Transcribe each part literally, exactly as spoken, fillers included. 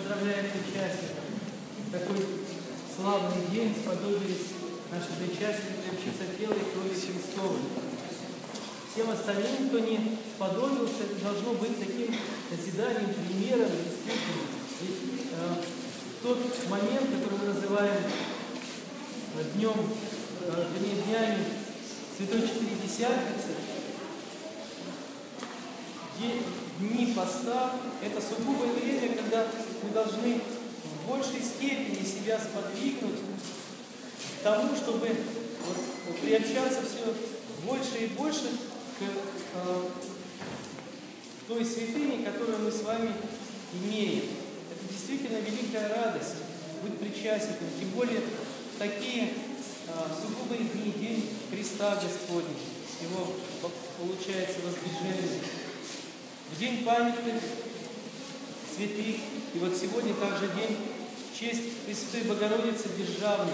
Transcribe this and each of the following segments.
поздравляем причастников. Такой славный день сподобились наши причастники приобщиться тела и крови Христовой. Всем остальным, кто не сподобился, это должно быть таким назиданием, примером, действительно. Ведь э, тот момент, который мы называем днем, э, вернее, днями Святой Четыредесятницы, дни поста, это сугубое время, когда мы должны в большей степени себя сподвигнуть к тому, чтобы вот, приобщаться все больше и больше к э, той святыне, которую мы с вами имеем. Это действительно великая радость быть причастником, тем более в такие э, сугубые дни, день Христа Господня, его, получается, воздвижение. В день памяти святых, и вот сегодня также день в честь Пресвятой Богородицы Державной.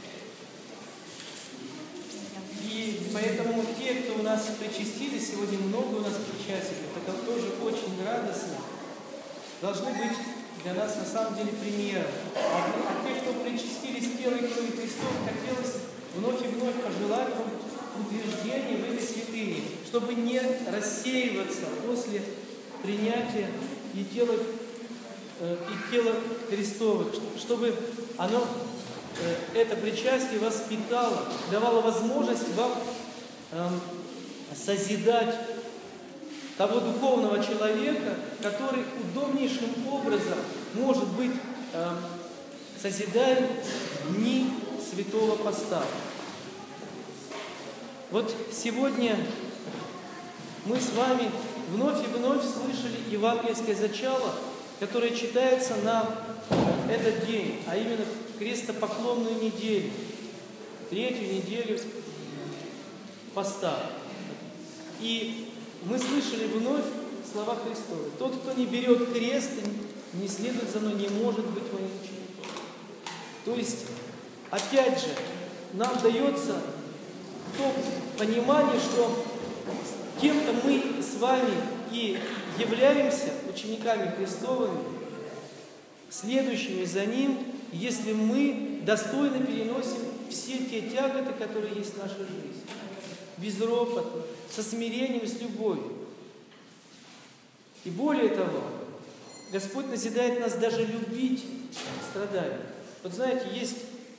И поэтому те, кто у нас причастились, сегодня много у нас причастников, это тоже очень радостно, должны быть для нас на самом деле примером. А те, кто причастились телу и крови Христовой, хотелось вновь и вновь пожелать вам утверждения в этой святыне, чтобы не рассеиваться после принятия и тела, э, и тела Христовых, чтобы оно, э, это причастие вас питало, давало возможность вам э, созидать того духовного человека, который удобнейшим образом может быть э, созидаем в дни Святого Поста. Вот сегодня мы с вами вновь и вновь слышали евангельское зачало, которое читается на этот день, а именно крестопоклонную неделю, третью неделю поста. И мы слышали вновь слова Христовы. Тот, кто не берет крест и не следует за мной, не может быть моим учеником. То есть, опять же, нам дается то понимание, что кем-то мы с вами и являемся учениками Христовыми, следующими за Ним, если мы достойно переносим все те тяготы, которые есть в нашей жизни. Безропотно, со смирением, с любовью. И более того, Господь назидает нас даже любить страдания. Вот знаете, есть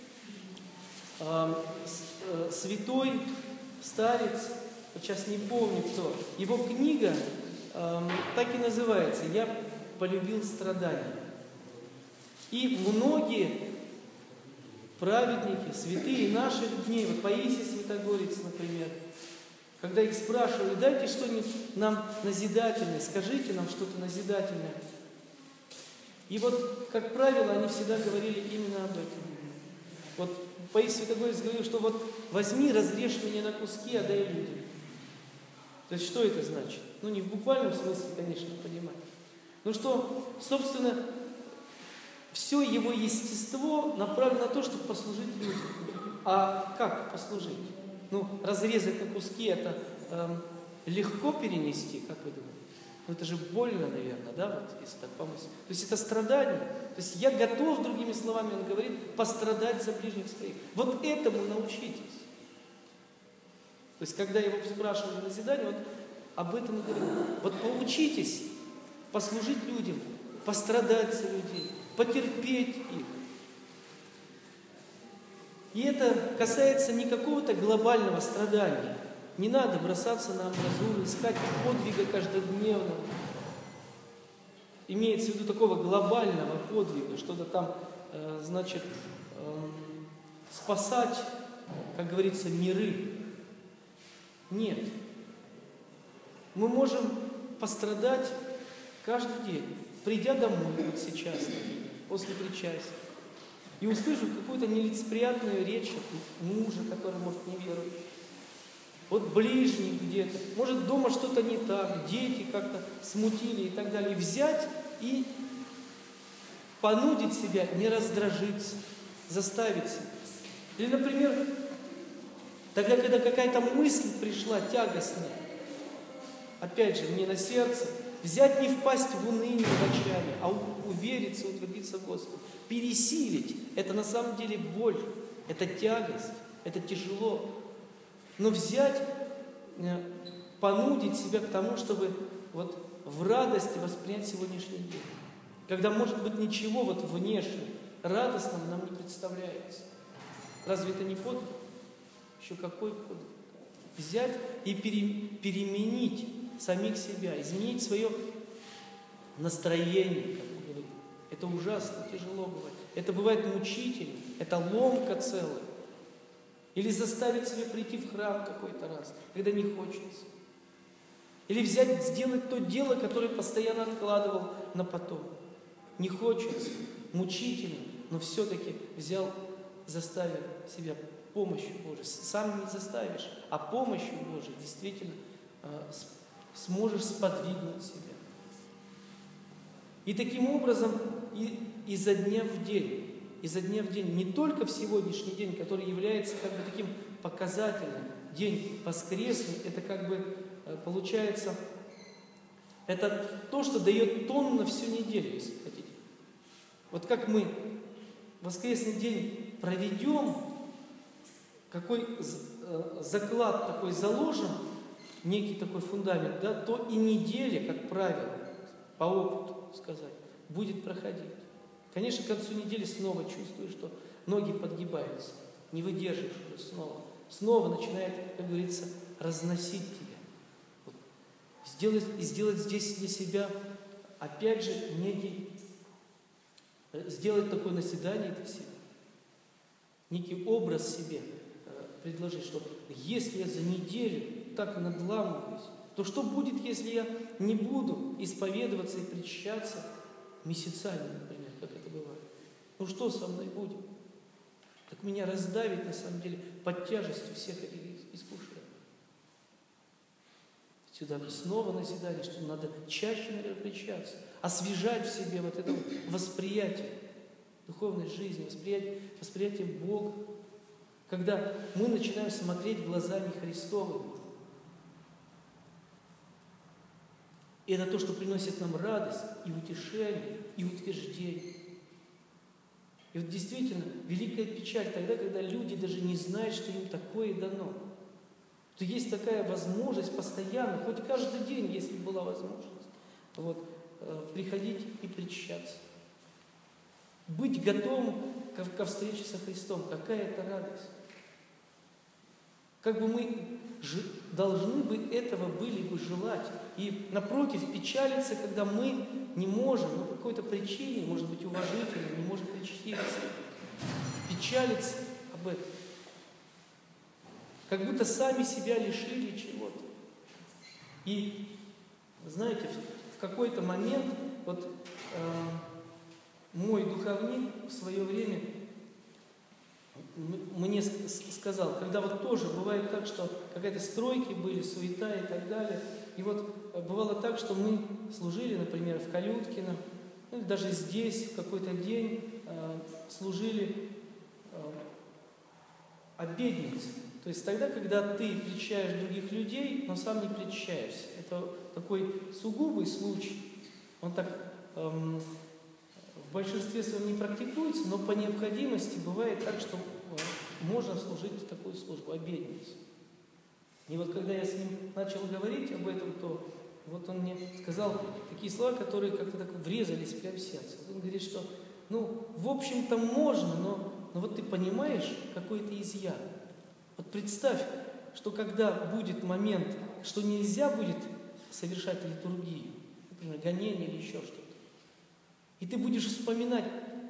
э, э, святой старец, вот сейчас не помню кто, его книга э, так и называется «Я полюбил страдания». И многие праведники, святые наших дней, вот Паисий Святогорец, например, когда их спрашивали, дайте что-нибудь нам назидательное, скажите нам что-то назидательное. И вот, как правило, они всегда говорили именно об этом. Вот Паисий Святогорец говорил, что вот возьми, разрежь меня на куски, отдай людям. То есть, что это значит? Ну, не в буквальном смысле, конечно, понимать. Но что, собственно, все его естество направлено на то, чтобы послужить людям. А как послужить? Ну, разрезать на куски, это э, легко перенести, как вы думаете? Ну, это же больно, наверное, да, вот, если так помыслить. То есть, это страдание. То есть, я готов, другими словами, он говорит, пострадать за ближних своих. Вот этому научитесь. То есть, когда его спрашивали на назидание, вот об этом и говорил. Вот поучитесь послужить людям, пострадать за людей, потерпеть их. И это касается не какого-то глобального страдания. Не надо бросаться на амбразуру, искать подвига каждодневного. Имеется в виду такого глобального подвига, что-то там, э, значит, э, спасать, как говорится, миры. Нет. Мы можем пострадать каждый день, придя домой вот сейчас, после причастия, и услышав какую-то нелицеприятную речь от мужа, который, может, не верует, от ближних где-то, может, дома что-то не так, дети как-то смутили и так далее, взять и понудить себя не раздражиться, заставить себя. Или, например, тогда, когда какая-то мысль пришла тягостная, опять же, мне на сердце, взять, не впасть в уныние, в отчаяние, а увериться, утвердиться в Господе. Пересилить – это на самом деле боль, это тягость, это тяжело. Но взять, понудить себя к тому, чтобы вот в радости воспринять сегодняшний день. Когда, может быть, ничего вот внешне радостного нам не представляется. Разве это не подвиг? Еще какой подвиг? Взять и пере, переменить самих себя, изменить свое настроение, как мы говорим. Это ужасно тяжело бывает. Это бывает мучительно, это ломка целая. Или заставить себя прийти в храм какой-то раз, когда не хочется. Или взять, сделать то дело, которое постоянно откладывал на потом. Не хочется, мучительно, но все-таки взял, заставил себя помощью Божией. Сам не заставишь, а помощью Божией действительно э, сможешь сподвигнуть себя. И таким образом и, изо дня в день, изо дня в день, не только в сегодняшний день, который является как бы таким показательным, день воскресный, это как бы э, получается, это то, что дает тон на всю неделю, если хотите. Вот как мы воскресный день проведем, какой заклад такой заложим, некий такой фундамент, да, то и неделя, как правило, по опыту сказать, будет проходить. Конечно, к концу недели снова чувствуешь, что ноги подгибаются, не выдержишь уже снова. Снова начинает, как говорится, разносить тебя. Вот. Сделать, и сделать здесь для себя, опять же, некий, сделать такое наседание для себя. Некий образ себе предложить, что если я за неделю так надламываюсь, то что будет, если я не буду исповедоваться и причащаться месяцами, например, как это бывает? Ну что со мной будет? Так меня раздавит, на самом деле, под тяжестью всех этих искушений. Сюда снова назидание, что надо чаще, наверное, причащаться, освежать в себе вот это восприятие духовной жизни, восприятие, восприятие Бога, когда мы начинаем смотреть глазами Христовыми. И это то, что приносит нам радость и утешение, и утверждение. И вот действительно, великая печаль тогда, когда люди даже не знают, что им такое дано. То есть такая возможность постоянно, хоть каждый день, если была возможность, вот, приходить и причащаться. Быть готовым ко встрече со Христом. Какая это радость. Как бы мы должны бы этого были бы желать. И напротив, печалиться, когда мы не можем, ну, по какой-то причине, может быть, уважительно, не можем причаститься. Печалиться об этом. Как будто сами себя лишили чего-то. И, знаете, в какой-то момент, вот э, мой духовник в свое время мне сказал, когда вот тоже бывает так, что какая-то стройки были, суета и так далее. И вот бывало так, что мы служили, например, в Калюткино, ну, или даже здесь в какой-то день э, служили э, обедницы. То есть тогда, когда ты причащаешь других людей, но сам не причащаешься. Это такой сугубый случай. Он так эм, в большинстве своем не практикуется, но по необходимости бывает так, что э, можно служить такую службу, обедницу. И вот когда я с ним начал говорить об этом, то вот он мне сказал такие слова, которые как-то так врезались прямо в сердце. Он говорит, что, ну, в общем-то можно, но, но вот ты понимаешь какой-то изъян. Вот представь, что когда будет момент, что нельзя будет совершать литургию, например, гонение или еще что-то, и ты будешь вспоминать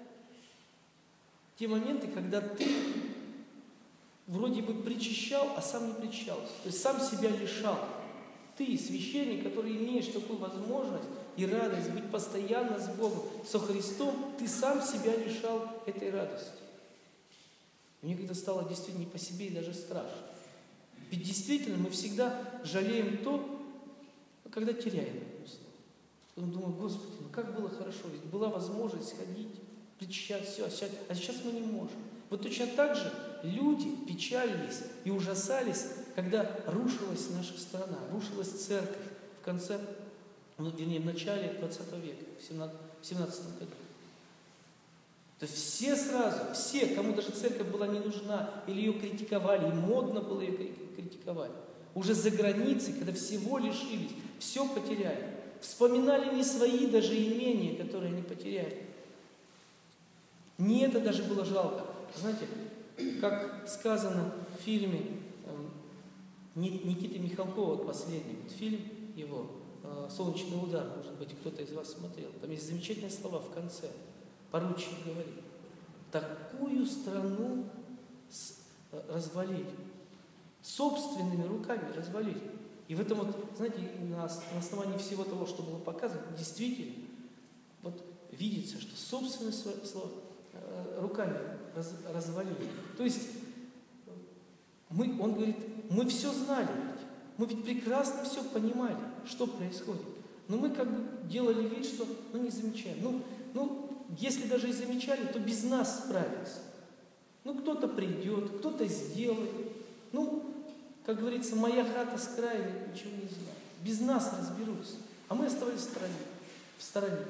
те моменты, когда ты вроде бы причащал, а сам не причащался. То есть сам себя лишал. Ты, священник, который имеешь такую возможность и радость быть постоянно с Богом, со Христом, ты сам себя лишал этой радости. Мне когда стало действительно не по себе и даже страшно. Ведь действительно мы всегда жалеем то, когда теряем. Я думаю, Господи, ну как было хорошо, ведь была возможность сходить, причащать, все, а сейчас, а сейчас мы не можем. Вот точно так же люди печалились и ужасались, когда рушилась наша страна, рушилась церковь в конце ну, вернее, в начале двадцатого века, в семнадцатом году. То есть все сразу, все, кому даже церковь была не нужна, или ее критиковали, и модно было ее критиковать, уже за границей, когда всего лишились, все потеряли, вспоминали не свои даже имения, которые они потеряли. Не это даже было жалко. Знаете, как сказано в фильме Никиты Михалкова, вот последний вот фильм его «Солнечный удар», может быть, кто-то из вас смотрел. Там есть замечательные слова в конце. Поручик говорит: такую страну развалить, собственными руками развалить. И в этом вот, знаете, на основании всего того, что было показано, действительно, вот видится, что собственными руками раз, развалили. То есть, мы, он говорит, мы все знали ведь, мы ведь прекрасно все понимали, что происходит. Но мы как бы делали вид, что ну, не замечаем. Ну, ну, если даже и замечали, то без нас справятся. Ну, кто-то придет, кто-то сделает. Ну, как говорится, моя хата с краю ничего не знает. Без нас разберутся. А мы оставались в стороне. В стороне.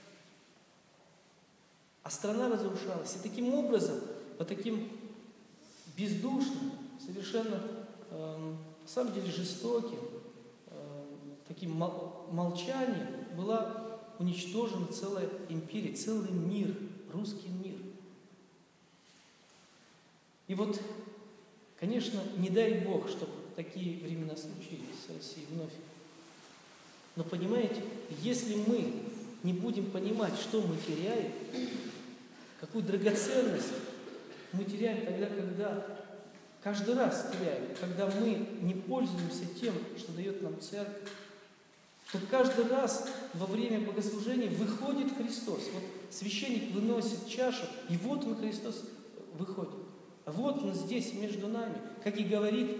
А страна разрушалась. И таким образом, по таким бездушным, совершенно, э, на самом деле, жестоким, э, таким мол- молчанием была уничтожена целая империя, целый мир, русский мир. И вот, конечно, не дай Бог, чтобы такие времена случились в России вновь. Но понимаете, если мы не будем понимать, что мы теряем, какую драгоценность мы теряем тогда, когда каждый раз теряем, когда мы не пользуемся тем, что дает нам церковь, то каждый раз во время богослужения выходит Христос. Вот священник выносит чашу, и вот он, Христос, выходит. А вот он здесь, между нами, как и говорит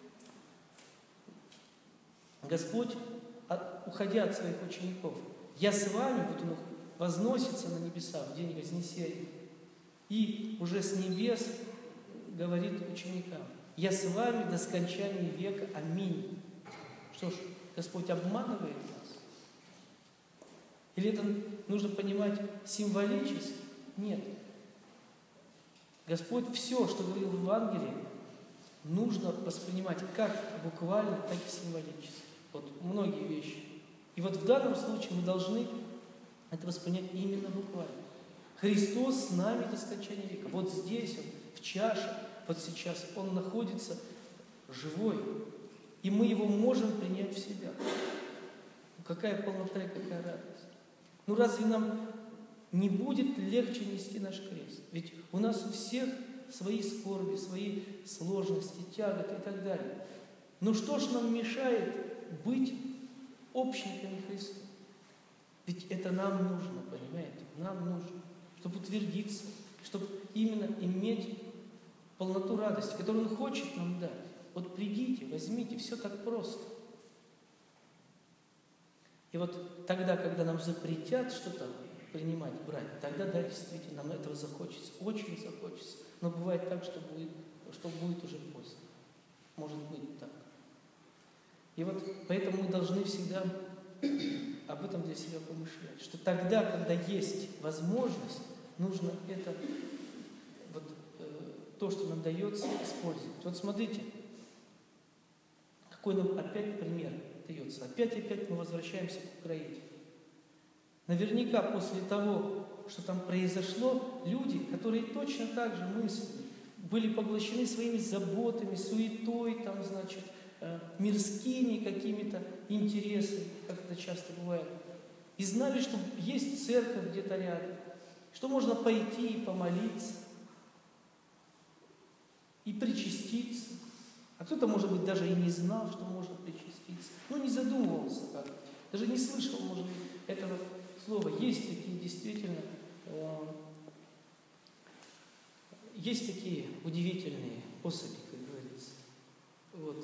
Господь, уходя от своих учеников. Я с вами, вот он возносится на небеса в день Вознесения, и уже с небес говорит ученикам: я с вами до скончания века. Аминь. Что ж, Господь обманывает нас? Или это нужно понимать символически? Нет. Господь все, что говорил в Евангелии, нужно воспринимать как буквально, так и символически. Вот многие вещи. И вот в данном случае мы должны это воспринять именно буквально. Христос с нами до скончания века. Вот здесь Он, в чаше, вот сейчас Он находится живой. И мы Его можем принять в себя. Ну, какая полнота и какая радость. Ну разве нам не будет легче нести наш крест? Ведь у нас у всех свои скорби, свои сложности, тяготы и так далее. Но что ж нам мешает быть общниками Христа? Ведь это нам нужно, понимаете? Нам нужно, чтобы утвердиться, чтобы именно иметь полноту радости, которую Он хочет нам дать. Вот придите, возьмите, все так просто. И вот тогда, когда нам запретят что-то принимать, брать, тогда, да, действительно, нам этого захочется, очень захочется. Но бывает так, что будет, что будет уже поздно. Может быть так. И вот поэтому мы должны всегда об этом для себя помышлять, что тогда, когда есть возможность, нужно это, вот, э, то, что нам дается, использовать. Вот смотрите, какой нам опять пример дается. Опять и опять мы возвращаемся к Украине. Наверняка после того, что там произошло, люди, которые точно так же мыслили, были поглощены своими заботами, суетой, там, значит, мирскими какими-то интересами, как это часто бывает, и знали, что есть церковь где-то рядом, что можно пойти и помолиться, и причаститься. А кто-то, может быть, даже и не знал, что можно причаститься. Ну, не задумывался как-то, даже не слышал, может быть, этого слова. Есть такие действительно, э, есть такие удивительные особи, как говорится. Вот.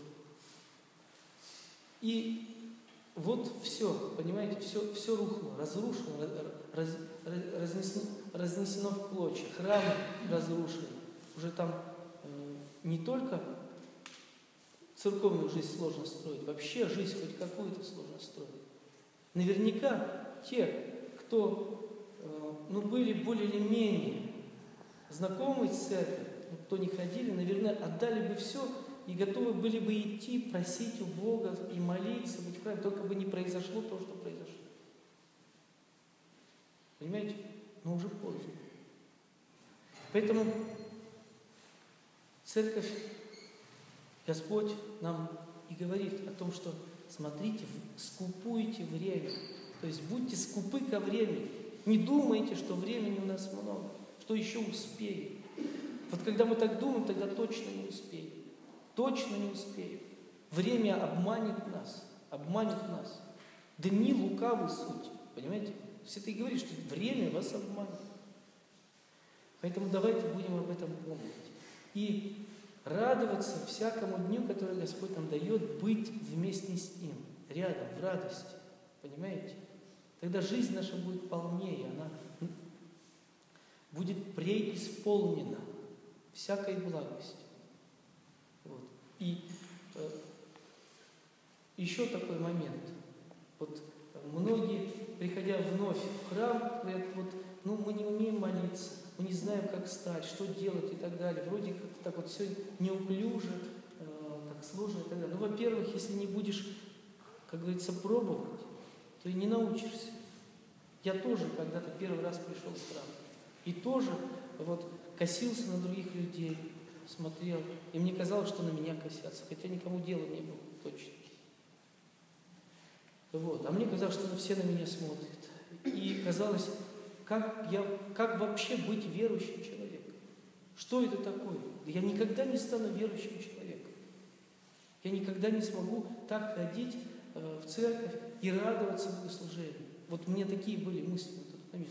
И вот все, понимаете, все, все рухнуло, разрушено, раз, разнесено, разнесено в клочья, храмы разрушены. Уже там э, не только церковную жизнь сложно строить, вообще жизнь хоть какую-то сложно строить. Наверняка те, кто ну, были более или менее знакомы с церковью, кто не ходили, наверное, отдали бы все и готовы были бы идти, просить у Бога и молиться, быть в храме, только бы не произошло то, что произошло. Понимаете? Но уже поздно. Поэтому церковь, Господь нам и говорит о том, что смотрите, скупуйте время. То есть будьте скупы ко времени. Не думайте, что времени у нас много, что еще успеем. Вот когда мы так думаем, тогда точно не успеем. Точно не успеем. Время обманет нас. Обманет нас. Дни лукавы суть. Понимаете? Все это и говорит, что время вас обманет. Поэтому давайте будем об этом помнить. И радоваться всякому дню, который Господь нам дает, быть вместе с Ним, рядом, в радости. Понимаете? Тогда жизнь наша будет полнее, она будет преисполнена всякой благостью. Вот. И э, еще такой момент. Вот многие, приходя вновь в храм, говорят, вот, ну мы не умеем молиться, мы не знаем, как встать, что делать и так далее. Вроде как так вот все неуклюже, э, так сложно и так далее. Ну, во-первых, если не будешь, как говорится, пробовать, то и не научишься. Я тоже когда-то первый раз пришел в храм. И тоже вот косился на других людей, смотрел. И мне казалось, что на меня косятся, хотя никому дела не было, точно. Вот. А мне казалось, что все на меня смотрят. И казалось, как, я, как вообще быть верующим человеком? Что это такое? Я никогда не стану верующим человеком. Я никогда не смогу так ходить э, в церковь и радоваться богослужению. Вот у меня такие были мысли в тот момент.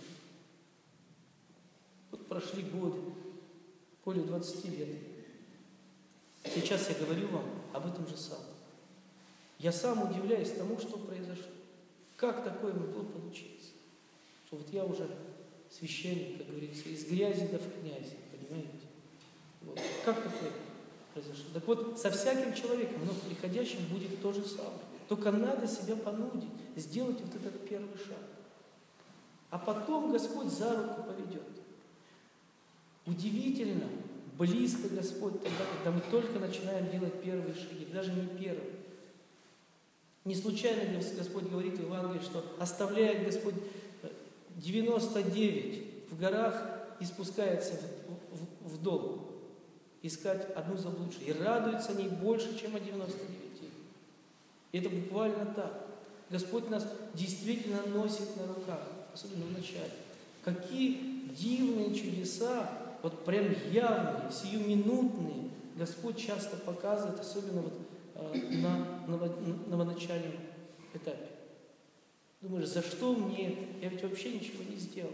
Вот прошли годы, более двадцати лет. Сейчас я говорю вам об этом же самом. Я сам удивляюсь тому, что произошло. Как такое могло получиться? Что вот я уже священник, как говорится, из грязи до в князи, понимаете? Вот. Как такое произошло? Так вот, со всяким человеком, вновь приходящим, будет то же самое. Только надо себя понудить, сделать вот этот первый шаг. А потом Господь за руку поведет. Удивительно, близко Господь тогда, когда мы только начинаем делать первые шаги, даже не первые. Не случайно Господь говорит в Евангелии, что оставляет Господь девяносто девять в горах и спускается в, в, в дом искать одну заблудшую. И радуется о ней больше, чем о девяноста девяти. И это буквально так. Господь нас действительно носит на руках, особенно в начале. Какие дивные чудеса, вот прям явные, сиюминутные, Господь часто показывает, особенно вот на новоначальном этапе. Думаешь, за что мне это? Я ведь вообще ничего не сделал.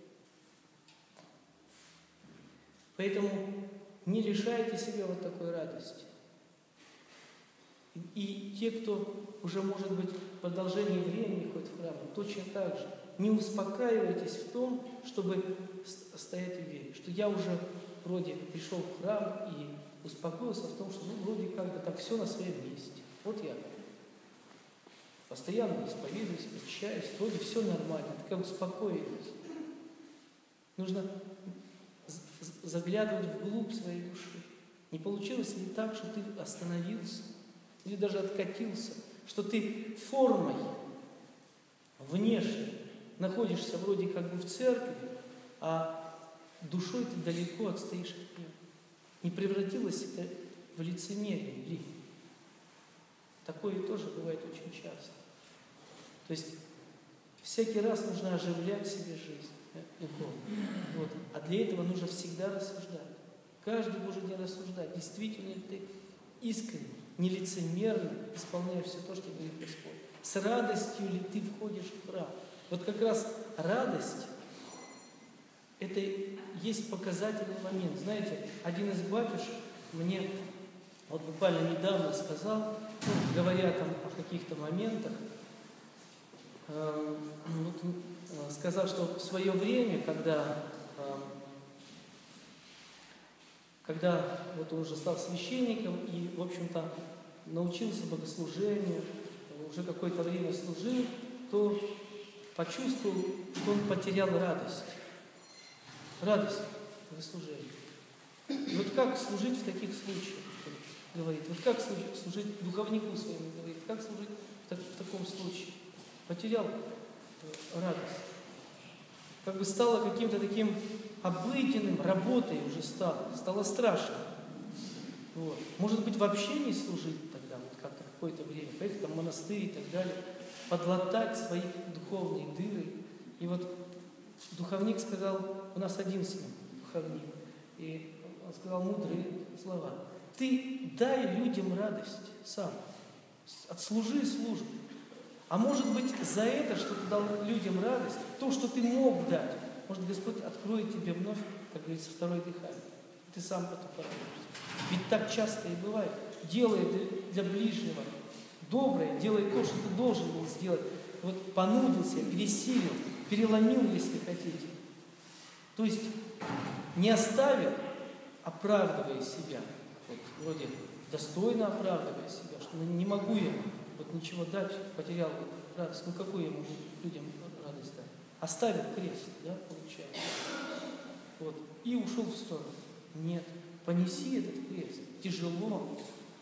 Поэтому не лишайте себя вот такой радости. И те, кто уже, может быть, в продолжении времени ходит в храм, точно так же. Не успокаивайтесь в том, чтобы стоять в вере. Что я уже вроде пришел в храм и успокоился в том, что ну, вроде как-то так все на своем месте. Вот я постоянно исповедуюсь, причащаюсь, вроде все нормально, так успокоились. Нужно заглядывать вглубь своей души. Не получилось ли так, что ты остановился или даже откатился, что ты формой внешне находишься вроде как бы в церкви, а душой ты далеко отстоишь от нее. Не превратилось это в лицемерие ли? Такое тоже бывает очень часто. То есть всякий раз нужно оживлять себе жизнь. Вот. А для этого нужно всегда рассуждать. Каждый Божий день рассуждать. Действительно ли ты искренне, нелицемерно исполняешь все то, что говорит Господь? С радостью ли ты входишь в храм? Вот как раз радость – это есть показательный момент. Знаете, один из батюшек мне вот буквально недавно сказал, ну, говоря там о каких-то моментах, э, вот, э, сказал, что в свое время, когда, э, когда вот он уже стал священником и, в общем-то, научился богослужению, уже какое-то время служил, то почувствовал, что он потерял радость. Радость в служении. И вот как служить в таких случаях, говорит, вот как служить, служить духовнику своему, говорит, как служить в, так, в таком случае. Потерял радость. Как бы стало каким-то таким обыденным, работой уже стало, стало страшно. Вот. Может быть, вообще не служить тогда, вот как-то какое-то время, поехать там в монастырь и так далее, подлатать свои духовные дыры. И вот духовник сказал, у нас один сын, духовник, и он сказал мудрые слова. Ты дай людям радость сам, отслужи службу. А может быть, за это, что ты дал людям радость, то, что ты мог дать, может, Господь откроет тебе вновь, как говорится, второе дыхание. Ты сам потом порадуешься. Ведь так часто и бывает. Делай для, для ближнего доброе, делай то, что ты должен был сделать. Вот понудился, пересилил, переломил, если хотите. То есть не оставил, оправдывая себя. Вот, вроде достойно оправдывая себя, что не могу я вот ничего дать, потерял радость. Ну какую я могу людям радость дать? Оставил крест, да, получается. Вот, и ушел в сторону. Нет, понеси этот крест. Тяжело.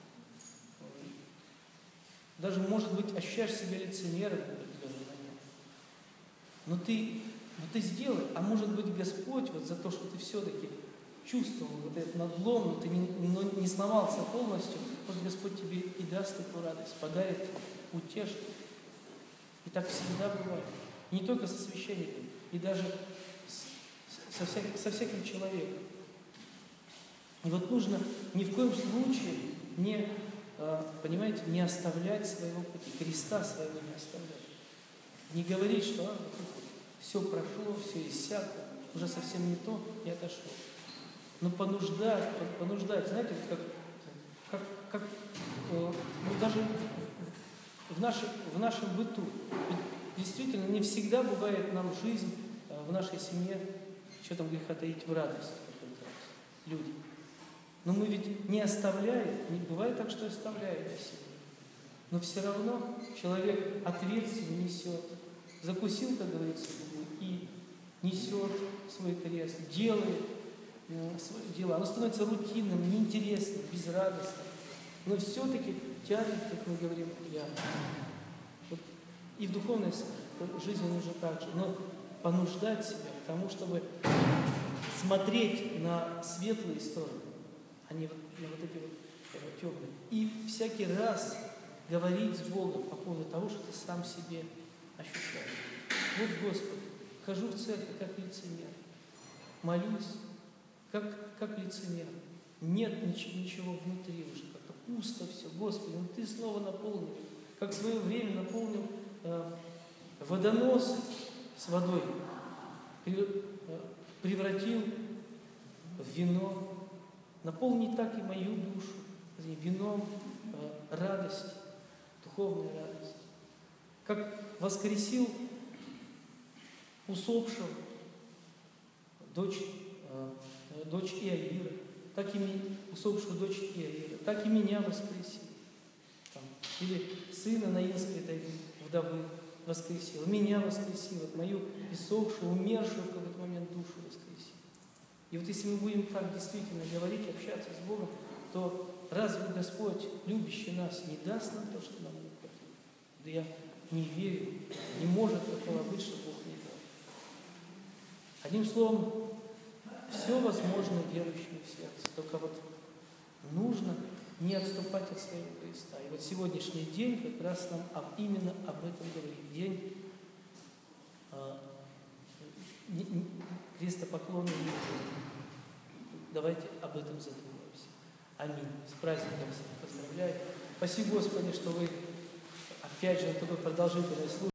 Даже, может быть, ощущаешь себя лицемером в определенный момент. Но ты, но ты сделай. А может быть, Господь, вот за то, что ты все-таки чувствовал вот этот надлом, но ты не, но не сломался полностью, может, Господь тебе и даст эту радость, подарит, утешит. И так всегда бывает. Не только со священником, и даже со, всяк, со всяким человеком. И вот нужно ни в коем случае не, понимаете, не оставлять своего пути, креста своего не оставлять. Не говорить, что а, все прошло, все иссякло, уже совсем не то, и отошло. Но понуждать, понуждать, знаете, как, как, как ну, даже в, нашей, в нашем быту. Действительно, не всегда бывает нам жизнь в нашей семье, что там греха таить, в радость люди. Но мы ведь не оставляем, не бывает так, что оставляем себя. Но все равно человек ответственно несет, закусил, как говорится, и несет свой крест, делает свое дело. Оно становится рутинным, неинтересным, безрадостным. Но все-таки тянет, как мы говорим, я. Вот. И в духовной жизни нужно так же. Но понуждать себя к тому, чтобы смотреть на светлые стороны, а не вот, на вот эти вот э, темные. И всякий раз говорить с Богом по поводу того, что ты сам себе ощущаешь. Вот, Господи, хожу в церковь как лицемер, молюсь как, как лицемер. Нет ничего, ничего внутри уже, как-то пусто все. Господи, ну Ты снова наполнил, как в свое время наполнил э, водонос с водой, превратил в вино. Наполни так и мою душу вином э, радости, духовной радости. Как воскресил усопшего дочь, э, дочь Иаира, так и ми, усопшую дочь Иаира, так и меня воскресил. Там, или сына Наинской этой вдовы воскресил, меня воскресил, вот мою иссохшую, умершую в какой-то момент душу воскресил. И вот если мы будем так действительно говорить, общаться с Богом, то разве Господь, любящий нас, не даст нам то, что нам необходимо? Да я не верю, не может такого быть, что Бог не дал. Одним словом, все возможно верующему в сердце, только вот нужно не отступать от своего креста. И вот сегодняшний день как раз нам об, именно об этом говорит. День а, не, не, крестопоклонной любви. Давайте об этом задумаемся. Аминь. С праздником всех поздравляю. Спасибо, Господи, что вы опять же такой продолжительный службы.